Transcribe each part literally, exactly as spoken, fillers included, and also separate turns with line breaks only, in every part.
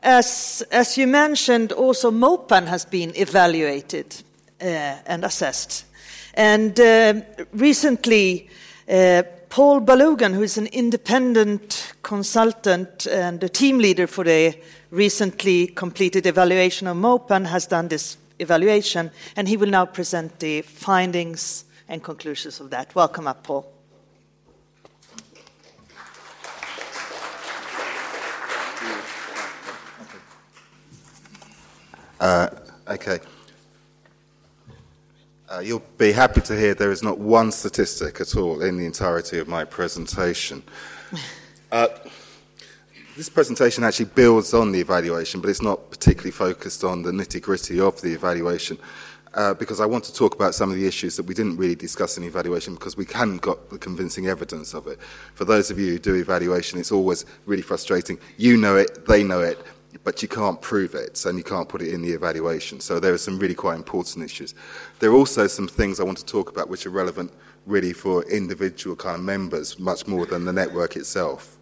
As, as you mentioned, also MOPAN has been evaluated uh, and assessed. And uh, recently, uh, Paul Balugan, who is an independent consultant and a team leader for the recently completed evaluation of MOPAN, has done this evaluation, and he will now present the findings and conclusions of that. Welcome up, Paul.
Uh, okay. Uh, you'll be happy to hear there is not one statistic at all in the entirety of my presentation. Uh, this presentation actually builds on the evaluation, but it's not particularly focused on the nitty-gritty of the evaluation, uh, because I want to talk about some of the issues that we didn't really discuss in the evaluation because we hadn't got the convincing evidence of it. For those of you who do evaluation, it's always really frustrating. You know it, they know it, but you can't prove it, and you can't put it in the evaluation. So there are some really quite important issues. There are also some things I want to talk about which are relevant really for individual kind of members, much more than the network itself.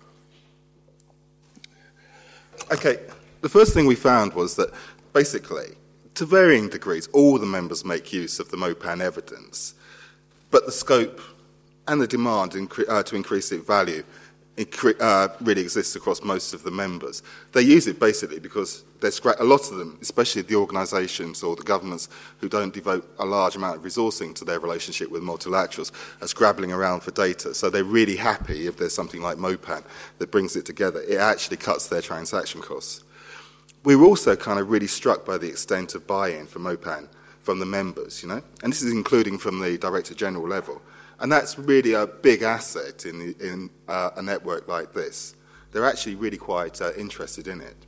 Okay, the first thing we found was that basically, to varying degrees, all the members make use of the MOPAN evidence, but the scope and the demand incre- uh, to increase its value Uh, really exists across most of the members. They use it basically because there's a lot of them, especially the organisations or the governments who don't devote a large amount of resourcing to their relationship with multilaterals, are scrabbling around for data. So they're really happy if there's something like MOPAN that brings it together. It actually cuts their transaction costs. We were also kind of really struck by the extent of buy-in for MOPAN from the members, you know, and this is including from the Director General level. And that's really a big asset in, the, in uh, a network like this. They're actually really quite uh, interested in it.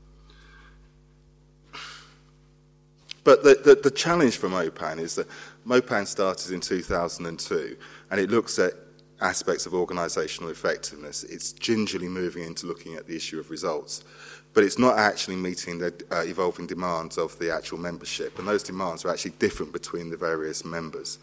But the, the, the challenge for MOPAN is that MOPAN started in two thousand two, and it looks at aspects of organisational effectiveness. It's gingerly moving into looking at the issue of results. But it's not actually meeting the uh, evolving demands of the actual membership. And those demands are actually different between the various members.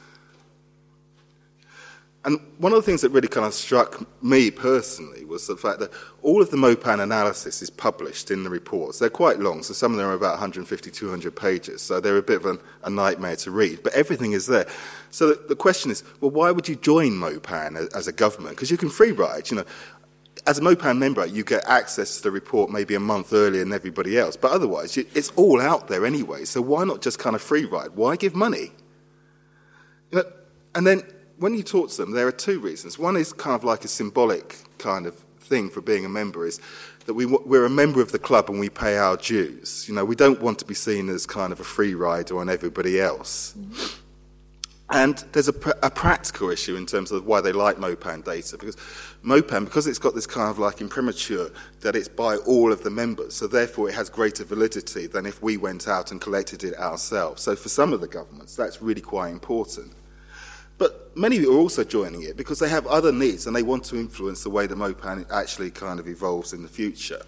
And one of the things that really kind of struck me personally was the fact that all of the MOPAN analysis is published in the reports. They're quite long, so some of them are about one hundred fifty, two hundred pages, so they're a bit of an, a nightmare to read, but everything is there. So the, the question is, well, why would you join MOPAN as, as a government? Because you can free ride, you know. As a MOPAN member, you get access to the report maybe a month earlier than everybody else, but otherwise, you, it's all out there anyway, so why not just kind of free ride? Why give money? You know, and then when you talk to them, there are two reasons. One is kind of like a symbolic kind of thing for being a member, is that we, we're a member of the club and we pay our dues. You know, we don't want to be seen as kind of a free rider on everybody else. Mm-hmm. And there's a, pr- a practical issue in terms of why they like MOPAN data, because MOPAN, because it's got this kind of like imprimatur that it's by all of the members, so therefore it has greater validity than if we went out and collected it ourselves. So for some of the governments, that's really quite important. But many are also joining it because they have other needs and they want to influence the way that MOPAN actually kind of evolves in the future.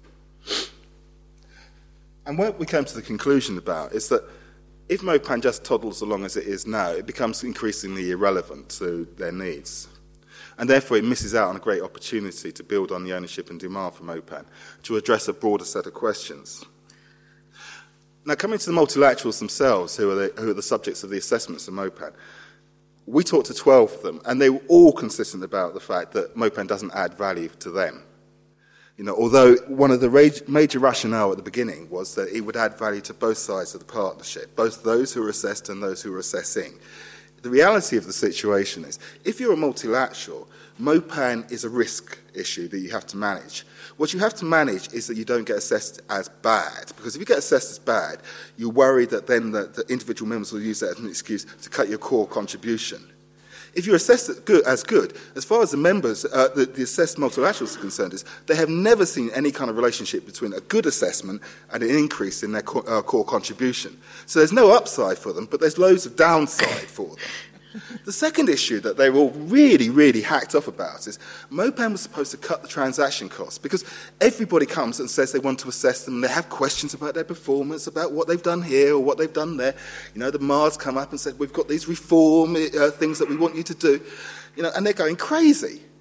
And what we came to the conclusion about is that if MOPAN just toddles along as it is now, it becomes increasingly irrelevant to their needs. And therefore it misses out on a great opportunity to build on the ownership and demand for MOPAN, to address a broader set of questions. Now, coming to the multilaterals themselves, who are the, who are the subjects of the assessments of MOPAN, we talked to twelve of them, and they were all consistent about the fact that MOPAN doesn't add value to them. You know, although one of the major rationale at the beginning was that it would add value to both sides of the partnership, both those who are assessed and those who are assessing. The reality of the situation is, if you're a multilateral, MOPAN is a risk issue that you have to manage. What you have to manage is that you don't get assessed as bad, because if you get assessed as bad, you're worried that then the, the individual members will use that as an excuse to cut your core contribution. If you're assessed as good, as, good, as far as the members, uh, the, the assessed multilaterals are concerned, is they have never seen any kind of relationship between a good assessment and an increase in their core, uh, core contribution. So there's no upside for them, but there's loads of downside for them. The second issue that they were all really, really hacked off about is MOPAN was supposed to cut the transaction costs because everybody comes and says they want to assess them and they have questions about their performance, about what they've done here or what they've done there. You know, the Mars come up and said, we've got these reform uh, things that we want you to do. You know, and they're going crazy.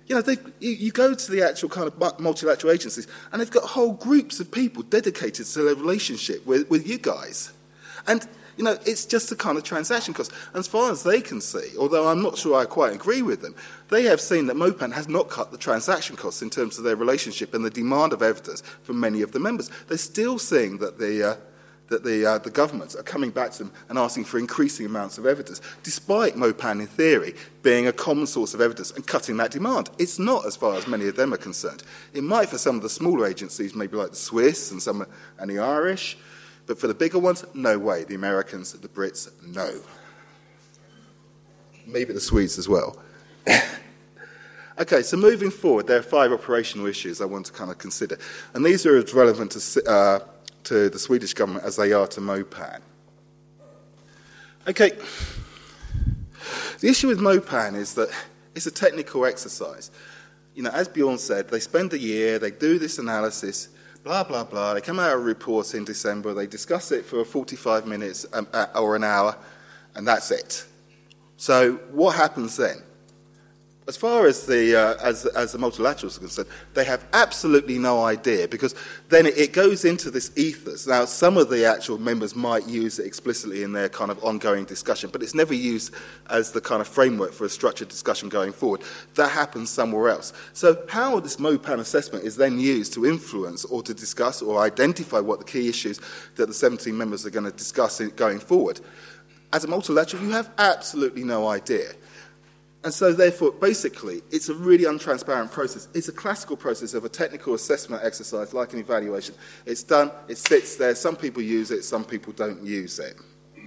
You know, they, you, you go to the actual kind of multilateral agencies, and they've got whole groups of people dedicated to their relationship with, with you guys. And, you know, it's just a kind of transaction cost. And as far as they can see, although I'm not sure I quite agree with them, they have seen that MOPAN has not cut the transaction costs in terms of their relationship and the demand of evidence from many of the members. They're still seeing that the... Uh, that the, uh, the governments are coming back to them and asking for increasing amounts of evidence, despite MOPAN, in theory, being a common source of evidence and cutting that demand. It's not, as far as many of them are concerned. It might for some of the smaller agencies, maybe like the Swiss and some and the Irish, but for the bigger ones, no way. The Americans, the Brits, no. Maybe the Swedes as well. Okay, so moving forward, there are five operational issues I want to kind of consider, and these are as relevant to... Uh, to the Swedish government as they are to MOPAN. Okay, the issue with MOPAN is that it's a technical exercise. You know, as Bjorn said, they spend a year, they do this analysis, blah, blah, blah, they come out with reports in December, they discuss it for forty-five minutes um, uh, or an hour, and that's it. So what happens then? As far as the, uh, as, as the multilaterals are concerned, they have absolutely no idea, because then it, it goes into this ethos. Now, some of the actual members might use it explicitly in their kind of ongoing discussion, but it's never used as the kind of framework for a structured discussion going forward. That happens somewhere else. So how this MOPAN assessment is then used to influence or to discuss or identify what the key issues that the seventeen members are going to discuss in, going forward, as a multilateral, you have absolutely no idea. And so, therefore, basically, it's a really untransparent process. It's a classical process of a technical assessment exercise, like an evaluation. It's done, it sits there, some people use it, some people don't use it.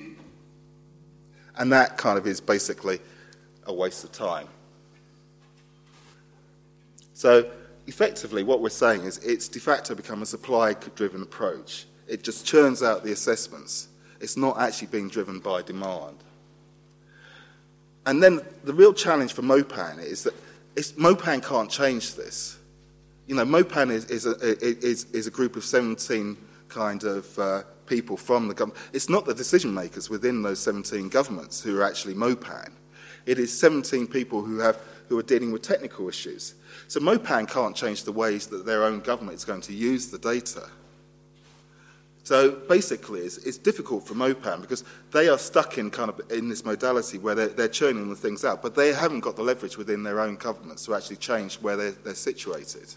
And that kind of is basically a waste of time. So, effectively, what we're saying is it's de facto become a supply-driven approach. It just churns out the assessments. It's not actually being driven by demand. And then the real challenge for MOPAN is that it's, MOPAN can't change this. You know, MOPAN is, is, a, is, is a group of seventeen kind of uh, people from the government. It's not the decision makers within those seventeen governments who are actually MOPAN. It is seventeen people who, have, who are dealing with technical issues. So MOPAN can't change the ways that their own government is going to use the data. So basically, it's, it's difficult for MOPAN because they are stuck in kind of in this modality where they're, they're churning the things out, but they haven't got the leverage within their own governments to actually change where they're, they're situated.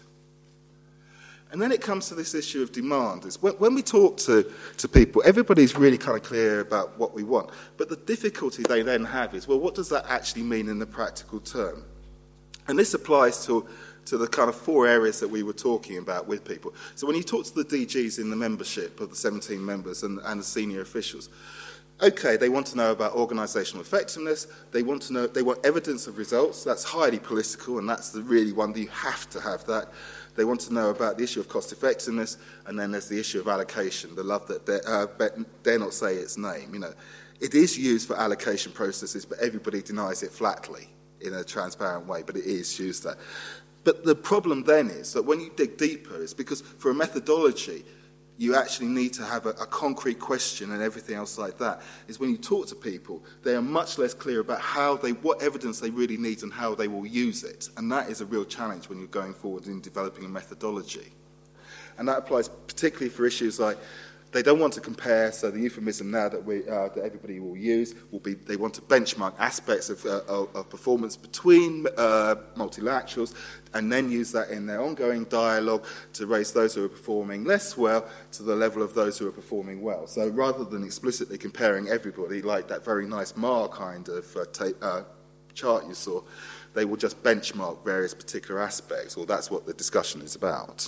And then it comes to this issue of demand. Is when, when we talk to, to people, everybody's really kind of clear about what we want, but the difficulty they then have is, well, what does that actually mean in the practical term? And this applies to to the kind of four areas that we were talking about with people. So when you talk to the D Gs in the membership of the seventeen members and, and the senior officials, okay, they want to know about organisational effectiveness, they want to know, they want evidence of results, that's highly political, and that's the really one that you have to have that. They want to know about the issue of cost effectiveness, and then there's the issue of allocation, the love that dare, uh, dare not say its name. You know, it is used for allocation processes, but everybody denies it flatly in a transparent way, but it is used there. But the problem then is that when you dig deeper, it's because for a methodology, you actually need to have a, a concrete question and everything else like that, is when you talk to people, they are much less clear about how they, what evidence they really need and how they will use it. And that is a real challenge when you're going forward in developing a methodology. And that applies particularly for issues like they don't want to compare, so the euphemism now that we uh, that everybody will use will be they want to benchmark aspects of, uh, of, of performance between uh, multilaterals and then use that in their ongoing dialogue to raise those who are performing less well to the level of those who are performing well. So rather than explicitly comparing everybody like that very nice M A R kind of uh, ta- uh, chart you saw, they will just benchmark various particular aspects, or that's what the discussion is about.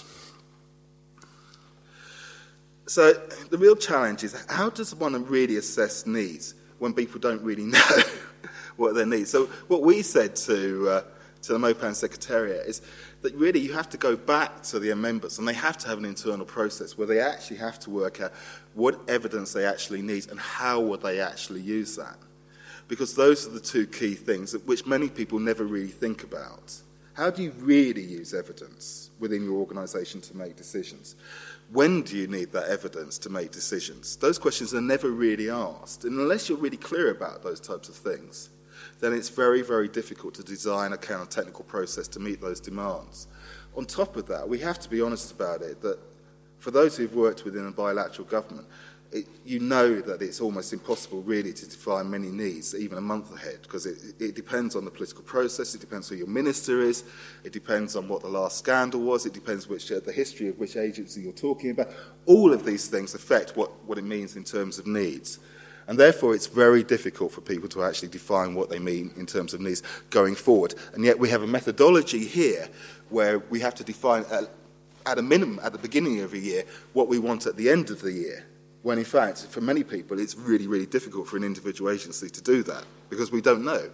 So the real challenge is, how does one really assess needs when people don't really know what they need? So what we said to uh, to the MOPAN Secretariat is that really you have to go back to the members and they have to have an internal process where they actually have to work out what evidence they actually need and how would they actually use that. Because those are the two key things which many people never really think about. How do you really use evidence within your organisation to make decisions? When do you need that evidence to make decisions? Those questions are never really asked. And unless you're really clear about those types of things, then it's very, very difficult to design a kind of technical process to meet those demands. On top of that, we have to be honest about it, that for those who've worked within a bilateral government, it, you know that it's almost impossible really to define many needs, even a month ahead, because it, it depends on the political process, it depends who your minister is, it depends on what the last scandal was, it depends which uh, the history of which agency you're talking about. All of these things affect what, what it means in terms of needs. And therefore, it's very difficult for people to actually define what they mean in terms of needs going forward. And yet we have a methodology here where we have to define, at, at a minimum, at the beginning of a year, what we want at the end of the year. When in fact, for many people, it's really, really difficult for an individual agency to do that, because we don't know.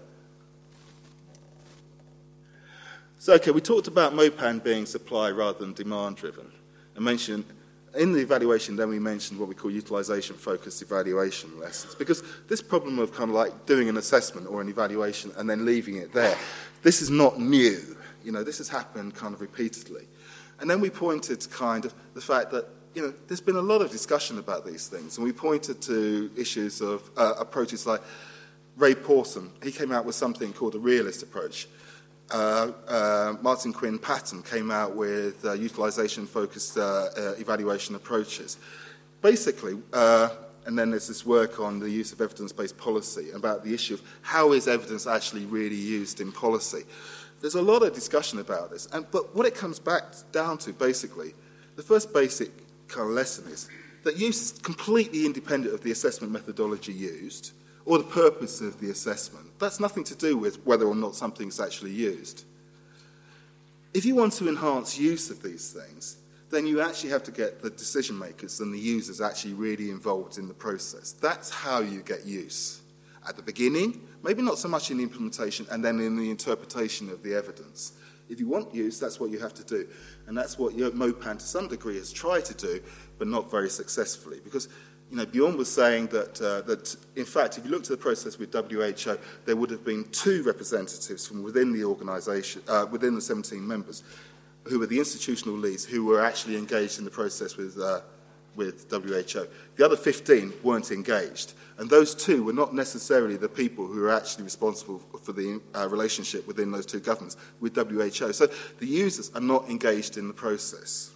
So, okay, we talked about MOPAN being supply rather than demand-driven. I mentioned, in the evaluation, then we mentioned what we call utilisation-focused evaluation lessons, because this problem of kind of like doing an assessment or an evaluation and then leaving it there, this is not new. You know, this has happened kind of repeatedly. And then we pointed to kind of the fact that, you know, there's been a lot of discussion about these things, and we pointed to issues of uh, approaches like Ray Pawson. He came out with something called a realist approach. Uh, uh, Martin Quinn Patton came out with uh, utilisation-focused uh, uh, evaluation approaches. Basically, uh, and then there's this work on the use of evidence-based policy about the issue of how is evidence actually really used in policy. There's a lot of discussion about this, and, but what it comes back down to, basically, the first basic kind of lesson is that use is completely independent of the assessment methodology used or the purpose of the assessment. That's nothing to do with whether or not something's actually used. If you want to enhance use of these things, then you actually have to get the decision makers and the users actually really involved in the process. That's how you get use. At the beginning, maybe not so much in the implementation, and then in the interpretation of the evidence. If you want use, that's what you have to do. And that's what MOPAN to some degree has tried to do, but not very successfully. Because, you know, Bjorn was saying that, uh, that in fact, if you looked at the process with W H O, there would have been two representatives from within the organisation, uh, within the seventeen members, who were the institutional leads, who were actually engaged in the process with, uh, with W H O. The other fifteen weren't engaged. And those two were not necessarily the people who were actually responsible for the uh, relationship within those two governments with W H O. So the users are not engaged in the process.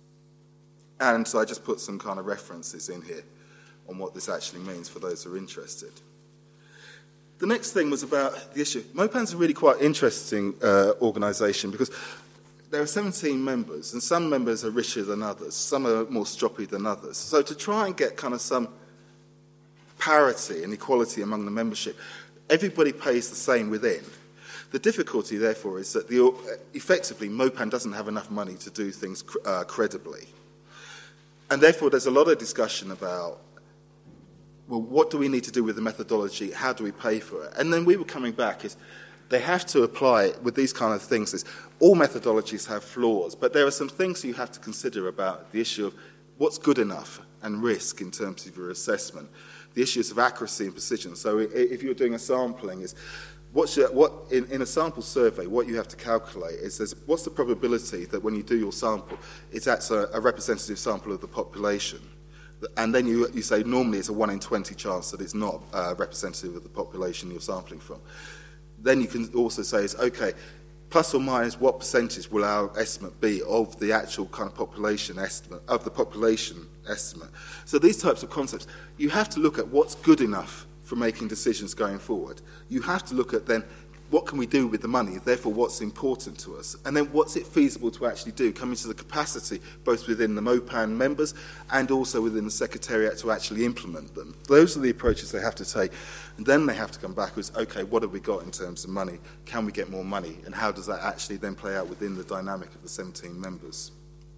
And so I just put some kind of references in here on what this actually means for those who are interested. The next thing was about the issue. MOPAN's a really quite interesting uh, organisation because there are seventeen members, and some members are richer than others, some are more stroppy than others. So to try and get kind of some parity and equality among the membership, everybody pays the same within. The difficulty, therefore, is that the, effectively MOPAN doesn't have enough money to do things uh, credibly. And therefore, there's a lot of discussion about, well, what do we need to do with the methodology? How do we pay for it? And then we were coming back is they have to apply it with these kind of things. Is all methodologies have flaws, but there are some things you have to consider about the issue of what's good enough and risk in terms of your assessment. The issues of accuracy and precision. So if you're doing a sampling, is what's your, what in, in a sample survey, what you have to calculate is there's, what's the probability that when you do your sample, it's actually a, a representative sample of the population. And then you, you say normally it's a one in twenty chance that it's not uh, representative of the population you're sampling from. Then you can also say, is okay, plus or minus what percentage will our estimate be of the actual kind of population estimate, of the population estimate. So these types of concepts, you have to look at what's good enough for making decisions going forward. You have to look at then, what can we do with the money, therefore what's important to us, and then what's it feasible to actually do, coming to the capacity both within the MOPAN members and also within the Secretariat to actually implement them. Those are the approaches they have to take, and then they have to come back with, okay, what have we got in terms of money, can we get more money, and how does that actually then play out within the dynamic of the seventeen members.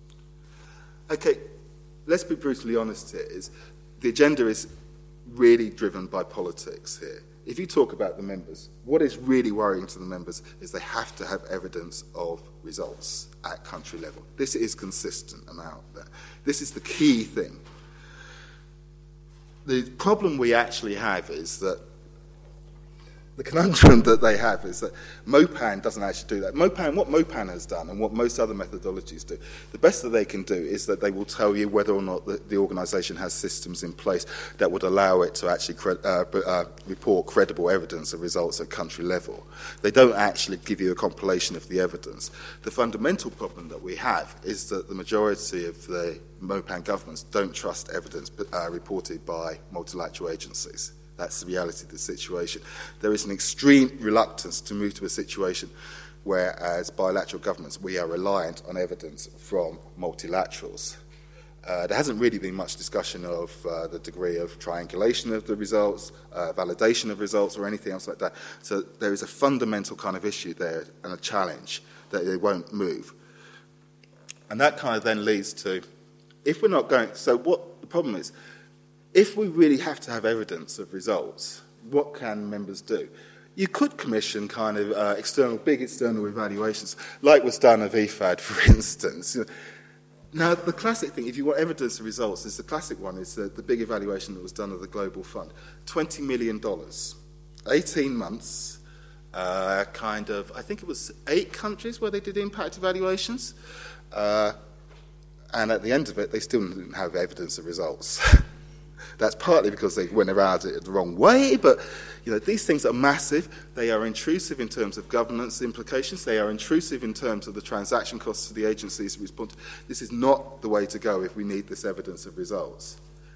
Okay, let's be brutally honest here, is the agenda is really driven by politics here. If you talk about the members, what is really worrying to the members is they have to have evidence of results at country level. This is consistent amount there. This is the key thing. The problem we actually have is that the conundrum that they have is that MOPAN doesn't actually do that. MOPAN, what MOPAN has done and what most other methodologies do, the best that they can do is that they will tell you whether or not the, the organisation has systems in place that would allow it to actually cre- uh, uh, report credible evidence of results at country level. They don't actually give you a compilation of the evidence. The fundamental problem that we have is that the majority of the MOPAN governments don't trust evidence uh, reported by multilateral agencies. That's the reality of the situation. There is an extreme reluctance to move to a situation where, as bilateral governments, we are reliant on evidence from multilaterals. Uh, there hasn't really been much discussion of uh, the degree of triangulation of the results, uh, validation of results, or anything else like that. So there is a fundamental kind of issue there and a challenge that they won't move. And that kind of then leads to, if we're not going, so what the problem is, if we really have to have evidence of results, what can members do? You could commission kind of uh, external, big external evaluations, like was done of E F A D, for instance. Now, the classic thing, if you want evidence of results, is the classic one is the, the big evaluation that was done of the Global Fund. twenty million dollars, eighteen months, uh, kind of, I think it was eight countries where they did impact evaluations. Uh, and at the end of it, they still didn't have evidence of results. That's partly because they went around it the wrong way, but you know, these things are massive. They are intrusive in terms of governance implications. They are intrusive in terms of the transaction costs to the agencies who respond. This is not the way to go if we need this evidence of results.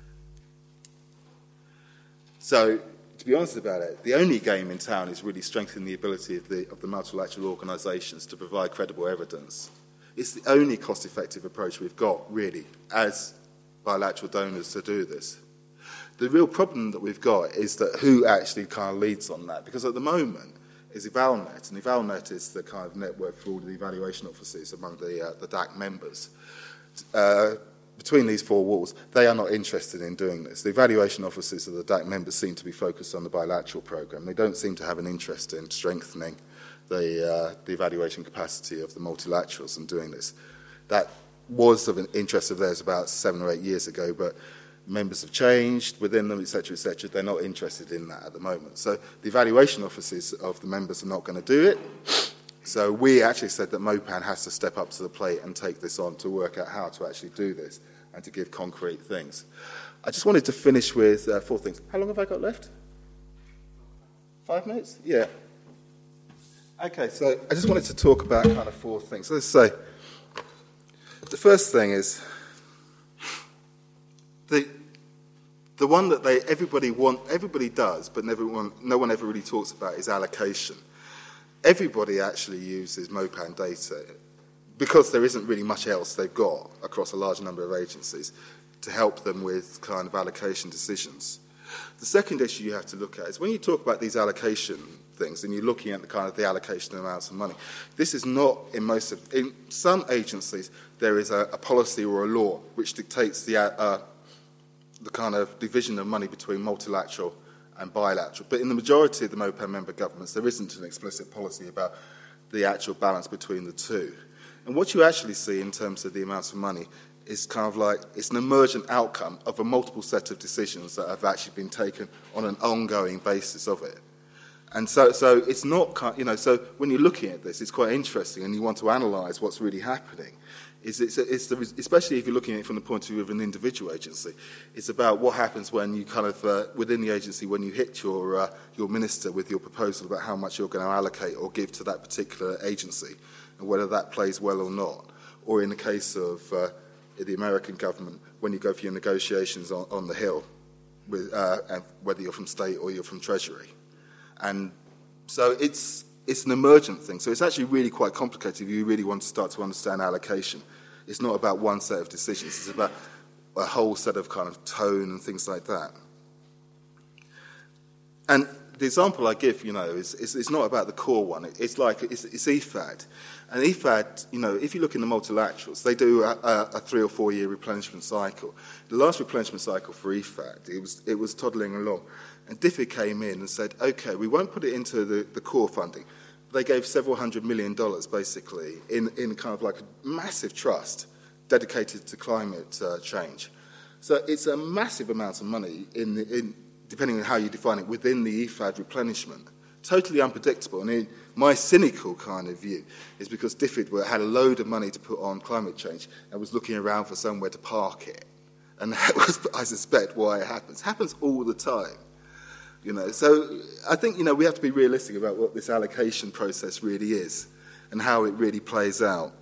So, to be honest about it, the only game in town is really strengthening the ability of the, of the multilateral organisations to provide credible evidence. It's the only cost-effective approach we've got, really, as bilateral donors to do this. The real problem that we've got is that who actually kind of leads on that, because at the moment is Evalnet, and Evalnet is the kind of network for all the evaluation offices among the, uh, the D A C members. Uh, between these four walls, they are not interested in doing this. The evaluation offices of the D A C members seem to be focused on the bilateral programme. They don't seem to have an interest in strengthening the, uh, the evaluation capacity of the multilaterals and doing this. That was of an interest of theirs about seven or eight years ago, but members have changed within them, et cetera, et cetera. They're not interested in that at the moment. So the evaluation offices of the members are not going to do it. So we actually said that MOPAN has to step up to the plate and take this on to work out how to actually do this and to give concrete things. I just wanted to finish with uh, four things. How long have I got left? Five minutes? Yeah. Okay, so I just wanted to talk about kind of four things. So let's say, the first thing is, The, the one that they everybody want everybody does, but never one, no one ever really talks about is allocation. Everybody actually uses MOPAN data because there isn't really much else they've got across a large number of agencies to help them with kind of allocation decisions. The second issue you have to look at is when you talk about these allocation things and you're looking at the kind of the allocation amounts of money, this is not in most of, in some agencies there is a, a policy or a law which dictates the uh, the kind of division of money between multilateral and bilateral. But in the majority of the MOPAN member governments, there isn't an explicit policy about the actual balance between the two. And what you actually see in terms of the amounts of money is kind of like, it's an emergent outcome of a multiple set of decisions that have actually been taken on an ongoing basis of it. And so, so it's not, you know, so when you're looking at this, it's quite interesting and you want to analyse what's really happening. Is it's, it's the, especially if you're looking at it from the point of view of an individual agency, it's about what happens when you kind of, uh, within the agency, when you hit your, uh, your minister with your proposal about how much you're going to allocate or give to that particular agency, and whether that plays well or not. Or in the case of uh, the American government, when you go for your negotiations on, on the Hill, with, uh, and whether you're from state or you're from Treasury. And so it's it's an emergent thing. So it's actually really quite complicated if you really want to start to understand allocation. It's not about one set of decisions. It's about a whole set of kind of tone and things like that. And the example I give, you know, is, is it's not about the core one. It's like, it's, it's E F A D. And E F A D, you know, if you look in the multilaterals, they do a, a, a three or four year replenishment cycle. The last replenishment cycle for E F A D, it was, it was toddling along. And D F I D came in and said, okay, we won't put it into the, the core funding. They gave several hundred million dollars, basically, in, in kind of like a massive trust dedicated to climate uh, change. So it's a massive amount of money, in, in, depending on how you define it, within the E F A D replenishment totally unpredictable. And in my cynical kind of view is because DFID had a load of money to put on climate change and was looking around for somewhere to park it. And that was, I suspect, why it happens. It happens all the time. You know, so I think, you know, we have to be realistic about what this allocation process really is and how it really plays out.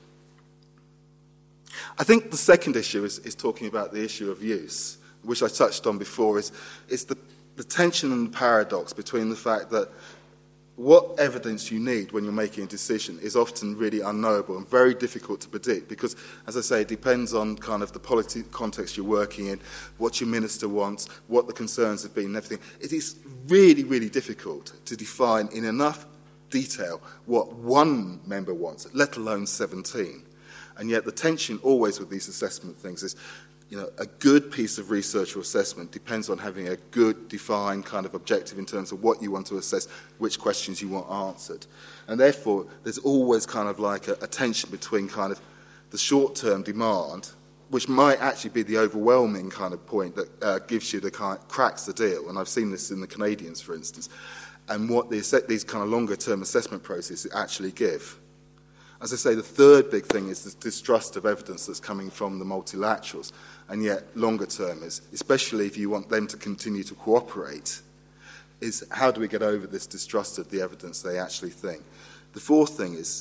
I think the second issue is, is talking about the issue of use, which I touched on before, is, is the, the tension and the paradox between the fact that what evidence you need when you're making a decision is often really unknowable and very difficult to predict because, as I say, it depends on kind of the policy context you're working in, what your minister wants, what the concerns have been and everything. It is really, really difficult to define in enough detail what one member wants, let alone seventeen. And yet the tension always with these assessment things is, you know, a good piece of research or assessment depends on having a good, defined kind of objective in terms of what you want to assess, which questions you want answered. And therefore, there's always kind of like a, a tension between kind of the short-term demand, which might actually be the overwhelming kind of point that uh, gives you the kind of, cracks the deal. And I've seen this in the Canadians, for instance, and what the, these kind of longer-term assessment processes actually give. As I say, the third big thing is the distrust of evidence that's coming from the multilaterals, and yet longer term is, especially if you want them to continue to cooperate, is how do we get over this distrust of the evidence they actually think? The fourth thing is,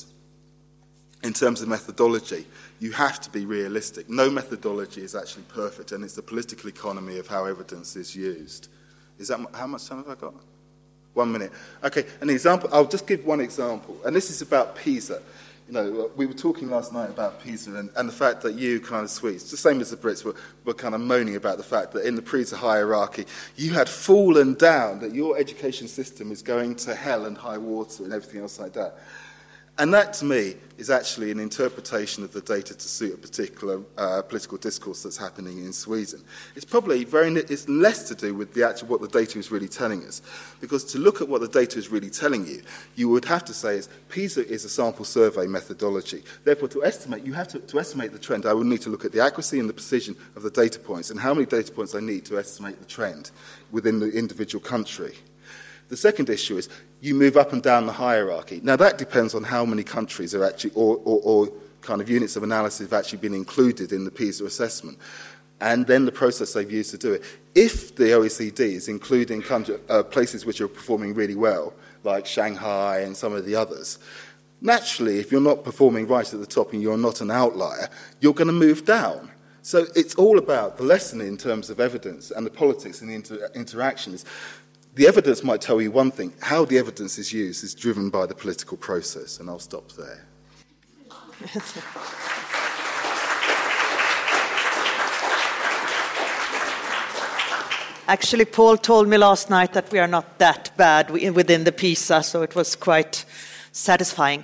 in terms of methodology, you have to be realistic. No methodology is actually perfect, and it's the political economy of how evidence is used. Is that how much time have I got? One minute. Okay, an example. I'll just give one example, and this is about PISA. You know, we were talking last night about PISA and, and the fact that you kind of Swedes, the same as the Brits, were, were kind of moaning about the fact that in the PISA hierarchy, you had fallen down, that your education system is going to hell and high water and everything else like that. And that, to me, is actually an interpretation of the data to suit a particular uh, political discourse that's happening in Sweden. It's probably very, it's less to do with the actual, what the data is really telling us. Because to look at what the data is really telling you, you would have to say is PISA is a sample survey methodology. Therefore, to estimate, you have to, to estimate the trend, I would need to look at the accuracy and the precision of the data points and how many data points I need to estimate the trend within the individual country. The second issue is you move up and down the hierarchy. Now, that depends on how many countries are actually, or, or, or kind of units of analysis have actually been included in the PISA assessment, and then the process they've used to do it. If the O E C D is including country, uh, places which are performing really well, like Shanghai and some of the others, naturally, if you're not performing right at the top and you're not an outlier, you're going to move down. So it's all about the lesson in terms of evidence and the politics and the inter- interaction is the evidence might tell you one thing. How the evidence is used is driven by the political process, and I'll stop there.
Actually, Paul told me last night that we are not that bad within the PISA, so it was quite satisfying.